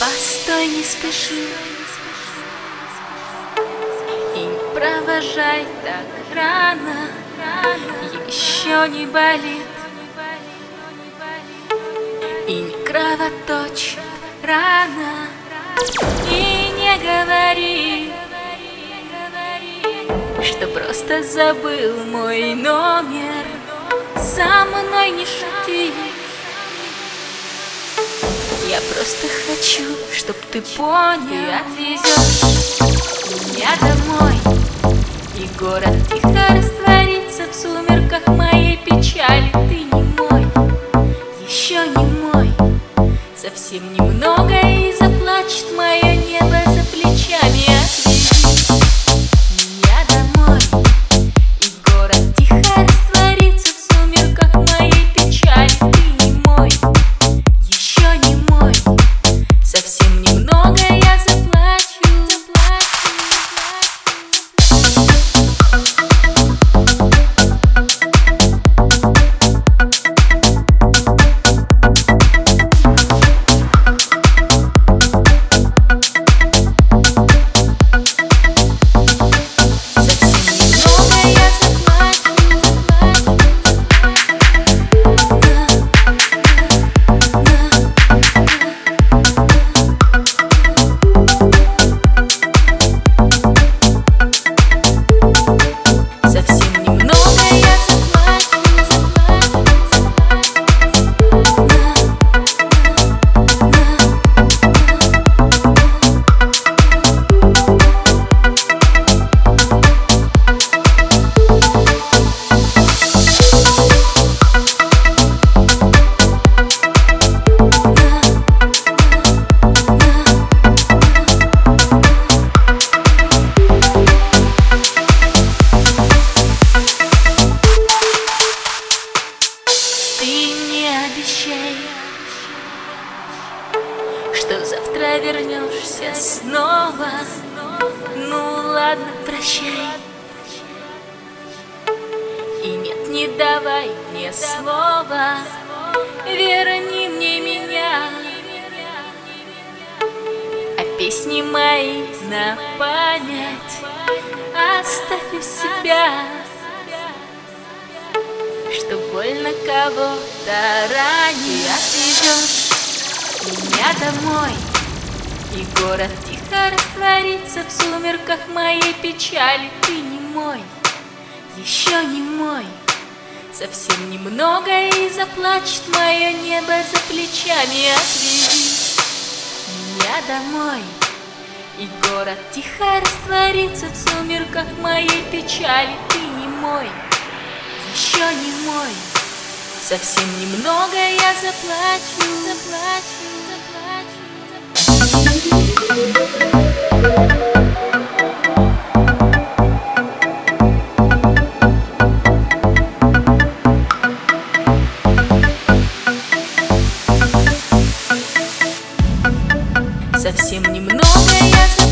Постой, не спеши и не провожай так рано. Еще не болит и не кровоточит рана. И не говори, что просто забыл мой номер. Со мной не шути. Я просто хочу, чтоб ты понял. Ты отвезешь меня домой, и город тихо растворится в сумерках моей печали. Ты не мой, еще не мой, совсем немного, и заплачет мое небо за плечами. Отвези меня домой, и город тихо растворится в сумерках моей печали. Ты не мой, еще не мой, совсем немного, я заплачу. Что завтра вернешься снова. Ну ладно, прощай. И нет, не давай мне слова. Верни мне меня, а песни мои на память оставь у себя. Что больно кого-то ранее. Отвезешь меня домой, и город тихо растворится в сумерках моей печали. Ты не мой, еще не мой, совсем немного, и заплачет мое небо за плечами. Отвези меня домой, и город тихо растворится в сумерках моей печали. Ты не мой, еще не мой, совсем немного, я заплачу. Совсем немного, я заплачу.